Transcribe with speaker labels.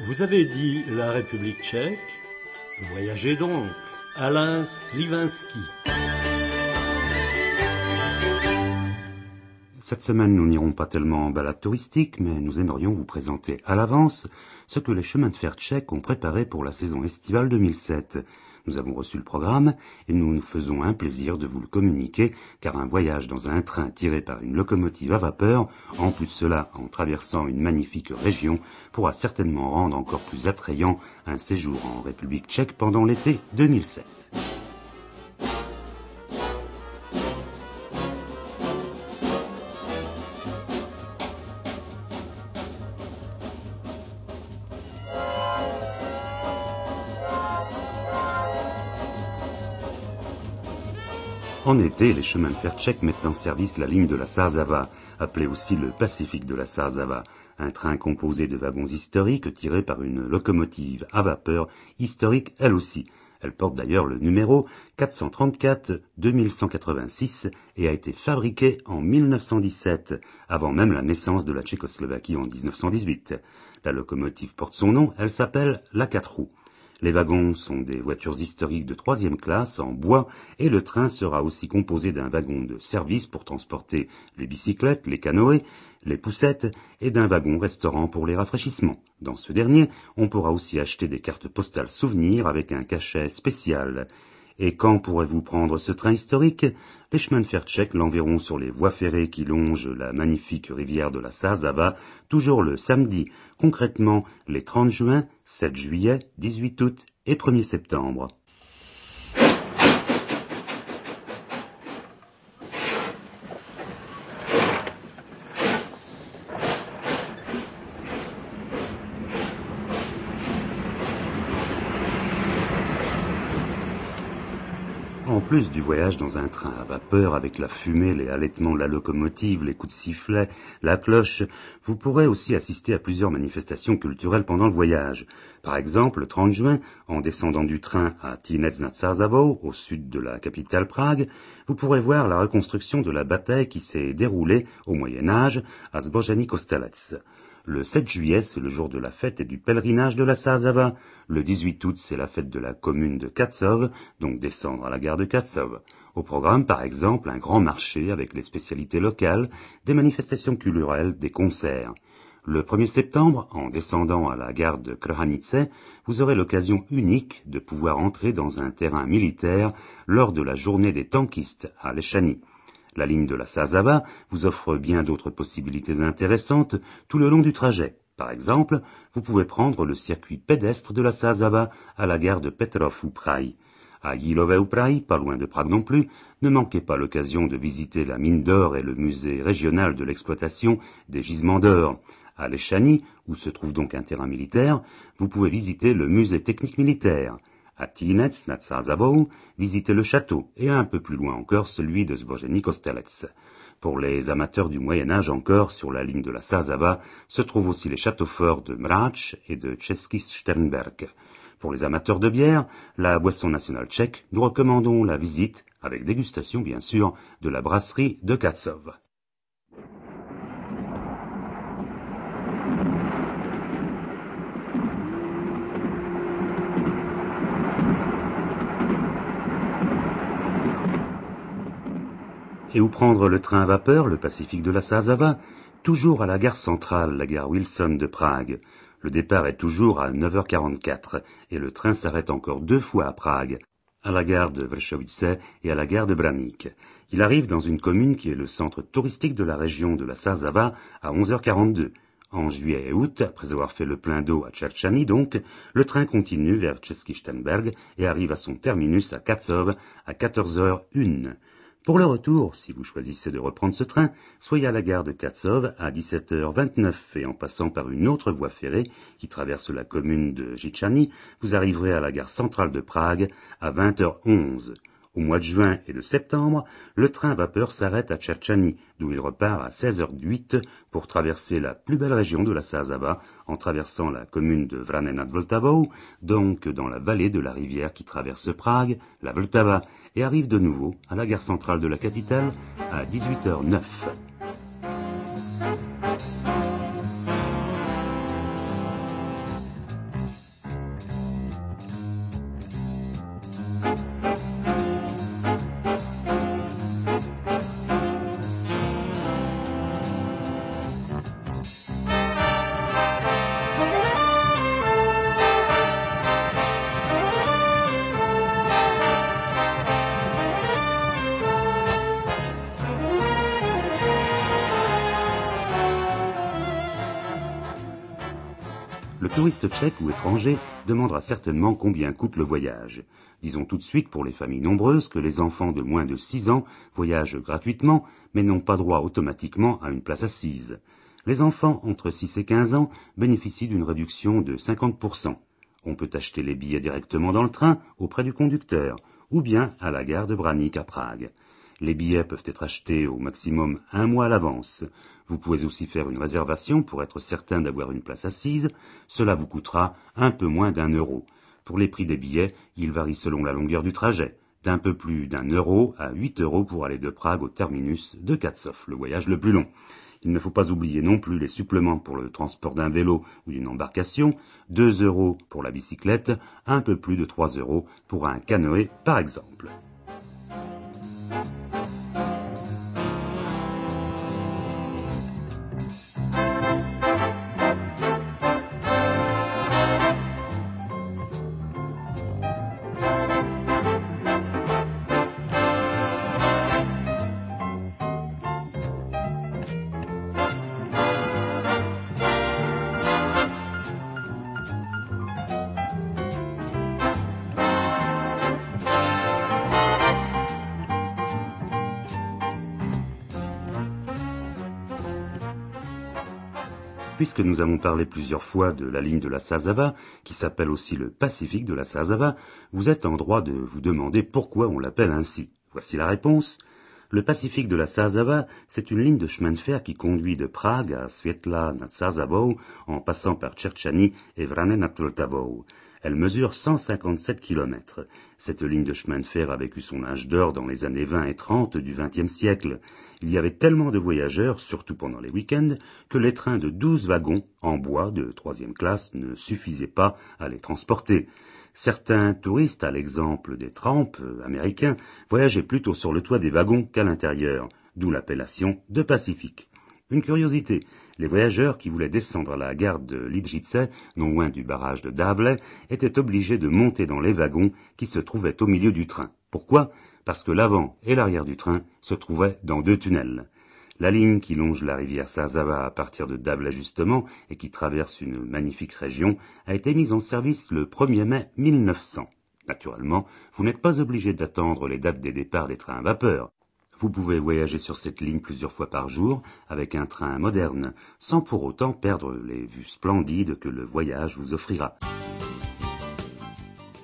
Speaker 1: Vous avez dit la République tchèque? Voyagez donc. Alain Slivinski.
Speaker 2: Cette semaine, nous n'irons pas tellement en balade touristique, mais nous aimerions vous présenter à l'avance ce que les chemins de fer tchèques ont préparé pour la saison estivale 2007. Nous avons reçu le programme et nous nous faisons un plaisir de vous le communiquer, car un voyage dans un train tiré par une locomotive à vapeur, en plus de cela en traversant une magnifique région, pourra certainement rendre encore plus attrayant un séjour en République tchèque pendant l'été 2007. En été, les chemins de fer tchèques mettent en service la ligne de la Sázava, appelée aussi le Pacifique de la Sázava, un train composé de wagons historiques tirés par une locomotive à vapeur historique elle aussi. Elle porte d'ailleurs le numéro 434-2186 et a été fabriquée en 1917, avant même la naissance de la Tchécoslovaquie en 1918. La locomotive porte son nom, elle s'appelle la 4 roues. Les wagons sont des voitures historiques de 3e classe en bois et le train sera aussi composé d'un wagon de service pour transporter les bicyclettes, les canoës, les poussettes et d'un wagon restaurant pour les rafraîchissements. Dans ce dernier, on pourra aussi acheter des cartes postales souvenirs avec un cachet spécial. Et quand pourrez-vous prendre ce train historique? Les chemins de fer tchèques l'enverront sur les voies ferrées qui longent la magnifique rivière de la Sázava, toujours le samedi, concrètement les 30 juin, 7 juillet, 18 août et 1er septembre. En plus du voyage dans un train à vapeur avec la fumée, les halètements de la locomotive, les coups de sifflet, la cloche, vous pourrez aussi assister à plusieurs manifestations culturelles pendant le voyage. Par exemple, le 30 juin, en descendant du train à Tinec nad Sázavou, au sud de la capitale Prague, vous pourrez voir la reconstruction de la bataille qui s'est déroulée au Moyen-Âge à Zbořený Kostelec. Le 7 juillet, c'est le jour de la fête et du pèlerinage de la Sázava. Le 18 août, c'est la fête de la commune de Katsov, donc descendre à la gare de Katsov. Au programme, par exemple, un grand marché avec les spécialités locales, des manifestations culturelles, des concerts. Le 1er septembre, en descendant à la gare de Krhanice, vous aurez l'occasion unique de pouvoir entrer dans un terrain militaire lors de la journée des tankistes à Lechany. La ligne de la Sázava vous offre bien d'autres possibilités intéressantes tout le long du trajet. Par exemple, vous pouvez prendre le circuit pédestre de la Sázava à la gare de Petrov ou Praille. À Jílové ou Praille, pas loin de Prague non plus, ne manquez pas l'occasion de visiter la mine d'or et le musée régional de l'exploitation des gisements d'or. À Lechany, où se trouve donc un terrain militaire, vous pouvez visiter le musée technique militaire. À Tinec nad Sázavou, visitez le château, et un peu plus loin encore celui de Zbořený Kostelec. Pour les amateurs du Moyen-Âge encore, sur la ligne de la Sázava, se trouvent aussi les châteaux forts de Mráč et de Český Šternberk. Pour les amateurs de bière, la boisson nationale tchèque, nous recommandons la visite, avec dégustation bien sûr, de la brasserie de Katsov. Et où prendre le train à vapeur, le Pacifique de la Sázava? Toujours à la gare centrale, la gare Wilson de Prague. Le départ est toujours à 9h44 et le train s'arrête encore 2 fois à Prague, à la gare de Vršovice et à la gare de Braník. Il arrive dans une commune qui est le centre touristique de la région de la Sázava à 11h42. En juillet et août, après avoir fait le plein d'eau à Tchertchany donc, le train continue vers Český Šternberk et arrive à son terminus à Katsov à 14h01. Pour le retour, si vous choisissez de reprendre ce train, soyez à la gare de Katsov à 17h29 et en passant par une autre voie ferrée qui traverse la commune de Žitčany, vous arriverez à la gare centrale de Prague à 20h11. Au mois de juin et de septembre, le train à vapeur s'arrête à Tchertchany, d'où il repart à 16h08 pour traverser la plus belle région de la Sázava en traversant la commune de Vrané nad Vltavou, donc dans la vallée de la rivière qui traverse Prague, la Vltava, et arrive de nouveau à la gare centrale de la capitale à 18h09. Le touriste tchèque ou étranger demandera certainement combien coûte le voyage. Disons tout de suite pour les familles nombreuses que les enfants de moins de 6 ans voyagent gratuitement, mais n'ont pas droit automatiquement à une place assise. Les enfants entre 6 et 15 ans bénéficient d'une réduction de 50%. On peut acheter les billets directement dans le train auprès du conducteur, ou bien à la gare de Branik à Prague. Les billets peuvent être achetés au maximum 1 mois à l'avance. Vous pouvez aussi faire une réservation pour être certain d'avoir une place assise. Cela vous coûtera un peu moins d'1 euro. Pour les prix des billets, ils varient selon la longueur du trajet, d'un peu plus d'1 euro à 8 euros pour aller de Prague au terminus de Katsov, le voyage le plus long. Il ne faut pas oublier non plus les suppléments pour le transport d'un vélo ou d'une embarcation, 2 euros pour la bicyclette, un peu plus de 3 euros pour un canoë par exemple. Puisque nous avons parlé plusieurs fois de la ligne de la Sázava, qui s'appelle aussi le Pacifique de la Sázava, vous êtes en droit de vous demander pourquoi on l'appelle ainsi. Voici la réponse. Le Pacifique de la Sázava, c'est une ligne de chemin de fer qui conduit de Prague à Světlá nad Sázavou en passant par Čerčany et Vrané nad Vltavou. Elle mesure 157 km. Cette ligne de chemin de fer a vécu son âge d'or dans les années 20 et 30 du XXe siècle. Il y avait tellement de voyageurs, surtout pendant les week-ends, que les trains de 12 wagons en bois de 3e classe ne suffisaient pas à les transporter. Certains touristes, à l'exemple des tramps américains, voyageaient plutôt sur le toit des wagons qu'à l'intérieur, d'où l'appellation de Pacifique. Une curiosité, les voyageurs qui voulaient descendre à la gare de Lidzice, non loin du barrage de Davle, étaient obligés de monter dans les wagons qui se trouvaient au milieu du train. Pourquoi ? Parce que l'avant et l'arrière du train se trouvaient dans 2 tunnels. La ligne qui longe la rivière Sázava à partir de Davle justement et qui traverse une magnifique région a été mise en service le 1er mai 1900. Naturellement, vous n'êtes pas obligé d'attendre les dates des départs des trains à vapeur. Vous pouvez voyager sur cette ligne plusieurs fois par jour avec un train moderne, sans pour autant perdre les vues splendides que le voyage vous offrira.